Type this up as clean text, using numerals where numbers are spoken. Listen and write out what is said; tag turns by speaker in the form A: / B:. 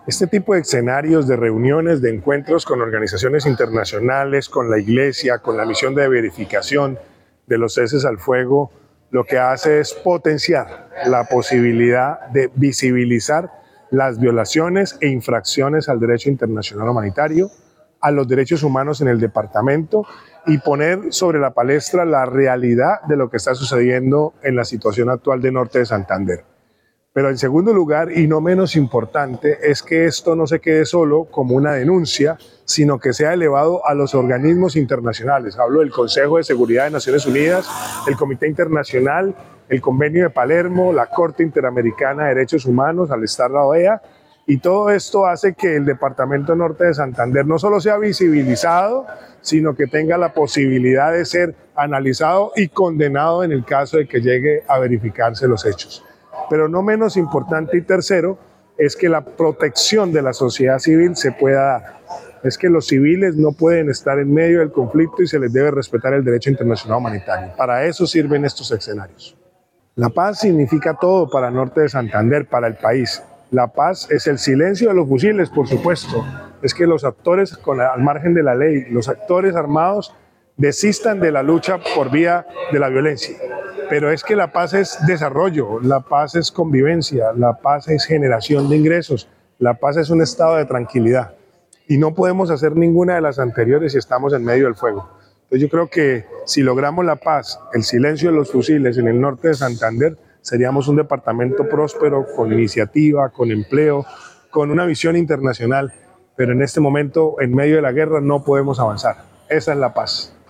A: Este tipo de escenarios, de reuniones, de encuentros con organizaciones internacionales, con la Iglesia, con la misión de verificación de los ceses al fuego, lo que hace es potenciar la posibilidad de visibilizar las violaciones e infracciones al derecho internacional humanitario, a los derechos humanos en el departamento y poner sobre la palestra la realidad de lo que está sucediendo en la situación actual de Norte de Santander. Pero en segundo lugar, y no menos importante, es que esto no se quede solo como una denuncia, sino que sea elevado a los organismos internacionales. Hablo del Consejo de Seguridad de Naciones Unidas, el Comité Internacional, el Convenio de Palermo, la Corte Interamericana de Derechos Humanos, al estar la OEA, y todo esto hace que el Departamento Norte de Santander no solo sea visibilizado, sino que tenga la posibilidad de ser analizado y condenado en el caso de que llegue a verificarse los hechos. Pero no menos importante y tercero es que la protección de la sociedad civil se pueda dar. Es que los civiles no pueden estar en medio del conflicto y se les debe respetar el derecho internacional humanitario. Para eso sirven estos escenarios. La paz significa todo para Norte de Santander, para el país. La paz es el silencio de los fusiles, por supuesto. Es que los actores, al margen de la ley, los actores armados, desistan de la lucha por vía de la violencia. Pero es que la paz es desarrollo, la paz es convivencia, la paz es generación de ingresos, la paz es un estado de tranquilidad. Y no podemos hacer ninguna de las anteriores si estamos en medio del fuego. Entonces yo creo que si logramos la paz, el silencio de los fusiles en el norte de Santander, seríamos un departamento próspero, con iniciativa, con empleo, con una visión internacional. Pero en este momento, en medio de la guerra, no podemos avanzar. Esa es la paz.